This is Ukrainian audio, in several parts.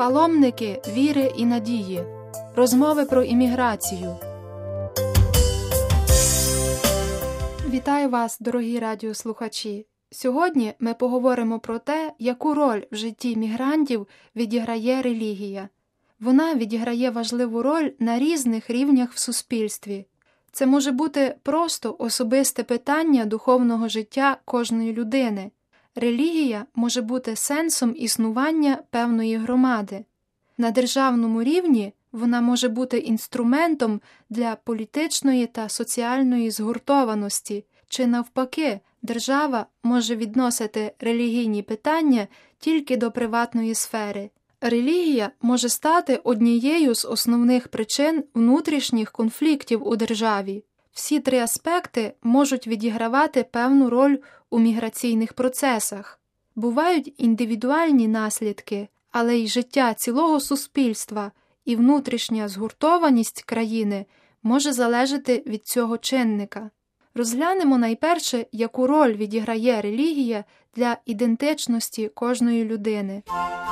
Паломники віри і надії. Розмови про імміграцію. Вітаю вас, дорогі радіослухачі! Сьогодні ми поговоримо про те, яку роль в житті мігрантів відіграє релігія. Вона відіграє важливу роль на різних рівнях в суспільстві. Це може бути просто особисте питання духовного життя кожної людини. Релігія може бути сенсом існування певної громади. На державному рівні вона може бути інструментом для політичної та соціальної згуртованості, чи навпаки, держава може відносити релігійні питання тільки до приватної сфери. Релігія може стати однією з основних причин внутрішніх конфліктів у державі. Всі три аспекти можуть відігравати певну роль у міграційних процесах. Бувають індивідуальні наслідки, але й життя цілого суспільства і внутрішня згуртованість країни може залежати від цього чинника. Розглянемо найперше, яку роль відіграє релігія для ідентичності кожної людини.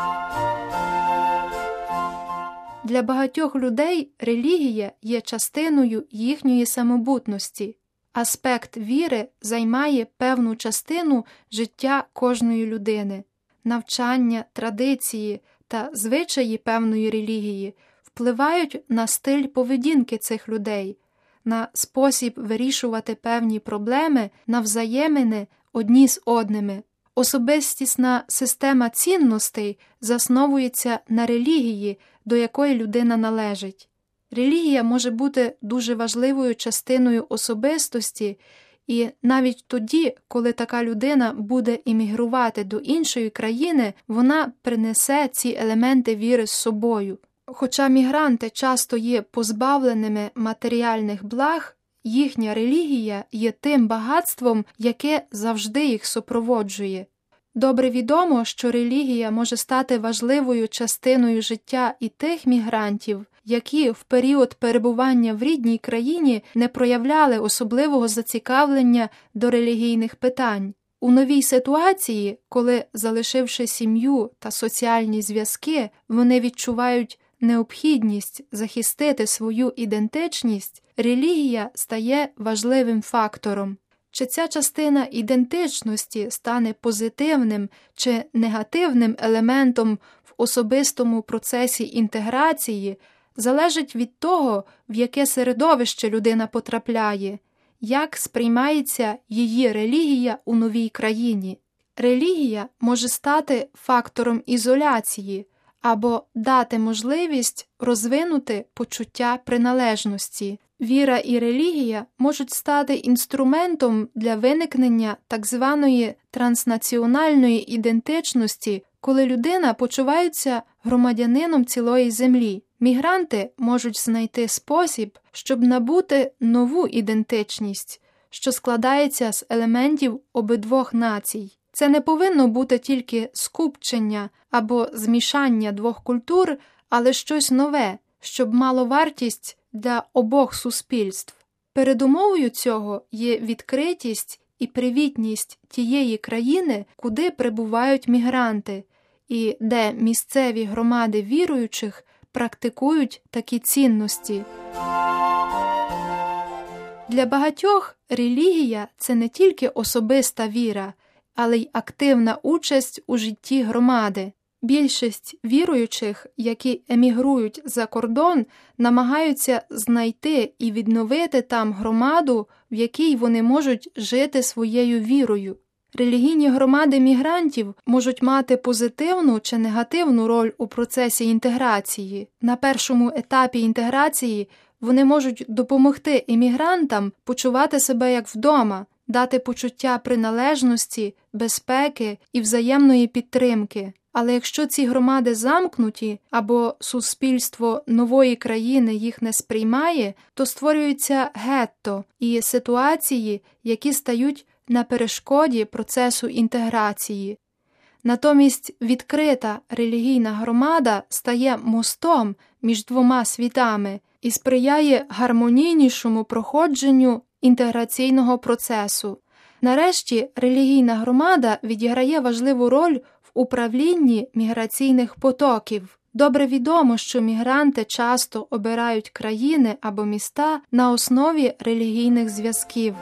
Для багатьох людей релігія є частиною їхньої самобутності. Аспект віри займає певну частину життя кожної людини. Навчання, традиції та звичаї певної релігії впливають на стиль поведінки цих людей, на спосіб вирішувати певні проблеми, на взаємини одні з одними. Особистісна система цінностей засновується на релігії, до якої людина належить. Релігія може бути дуже важливою частиною особистості, і навіть тоді, коли така людина буде іммігрувати до іншої країни, вона принесе ці елементи віри з собою. Хоча мігранти часто є позбавленими матеріальних благ, їхня релігія є тим багатством, яке завжди їх супроводжує. Добре відомо, що релігія може стати важливою частиною життя і тих мігрантів, які в період перебування в рідній країні не проявляли особливого зацікавлення до релігійних питань. У новій ситуації, коли, залишивши сім'ю та соціальні зв'язки, вони відчувають необхідність захистити свою ідентичність, релігія стає важливим фактором. Чи ця частина ідентичності стане позитивним чи негативним елементом в особистому процесі інтеграції, залежить від того, в яке середовище людина потрапляє, як сприймається її релігія у новій країні. Релігія може стати фактором ізоляції або дати можливість розвинути почуття приналежності. Віра і релігія можуть стати інструментом для виникнення так званої транснаціональної ідентичності, коли людина почувається громадянином цілої землі. Мігранти можуть знайти спосіб, щоб набути нову ідентичність, що складається з елементів обидвох націй. Це не повинно бути тільки скупчення або змішання двох культур, але щось нове, щоб мало вартість для обох суспільств. Передумовою цього є відкритість і привітність тієї країни, куди прибувають мігранти, і де місцеві громади віруючих практикують такі цінності. Для багатьох релігія – це не тільки особиста віра, але й активна участь у житті громади. Більшість віруючих, які емігрують за кордон, намагаються знайти і відновити там громаду, в якій вони можуть жити своєю вірою. Релігійні громади мігрантів можуть мати позитивну чи негативну роль у процесі інтеграції. На першому етапі інтеграції вони можуть допомогти іммігрантам почувати себе як вдома, дати почуття приналежності, безпеки і взаємної підтримки. Але якщо ці громади замкнуті або суспільство нової країни їх не сприймає, то створюються гетто і ситуації, які стають на перешкоді процесу інтеграції. Натомість відкрита релігійна громада стає мостом між двома світами і сприяє гармонійнішому проходженню інтеграційного процесу. Нарешті, релігійна громада відіграє важливу роль в управлінні міграційних потоків. Добре відомо, що мігранти часто обирають країни або міста на основі релігійних зв'язків.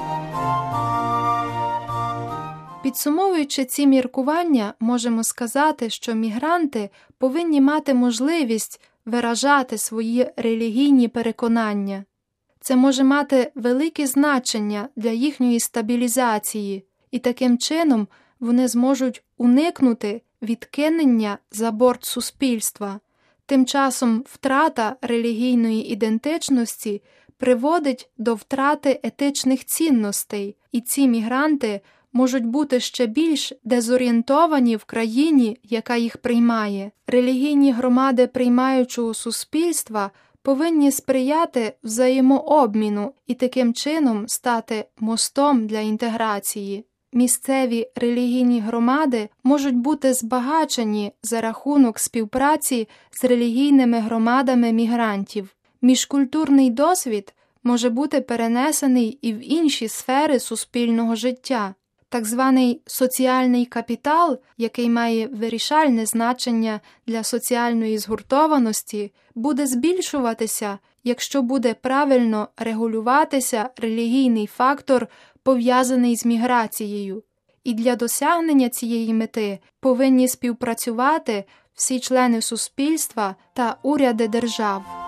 Підсумовуючи ці міркування, можемо сказати, що мігранти повинні мати можливість виражати свої релігійні переконання. Це може мати велике значення для їхньої стабілізації, і таким чином вони зможуть уникнути відкинення за борт суспільства. Тим часом втрата релігійної ідентичності приводить до втрати етичних цінностей, і ці мігранти можуть бути ще більш дезорієнтовані в країні, яка їх приймає. Релігійні громади приймаючого суспільства повинні сприяти взаємообміну і таким чином стати мостом для інтеграції. Місцеві релігійні громади можуть бути збагачені за рахунок співпраці з релігійними громадами мігрантів. Міжкультурний досвід може бути перенесений і в інші сфери суспільного життя. Так званий соціальний капітал, який має вирішальне значення для соціальної згуртованості, буде збільшуватися, якщо буде правильно регулюватися релігійний фактор, пов'язаний з міграцією. І для досягнення цієї мети повинні співпрацювати всі члени суспільства та уряди держав.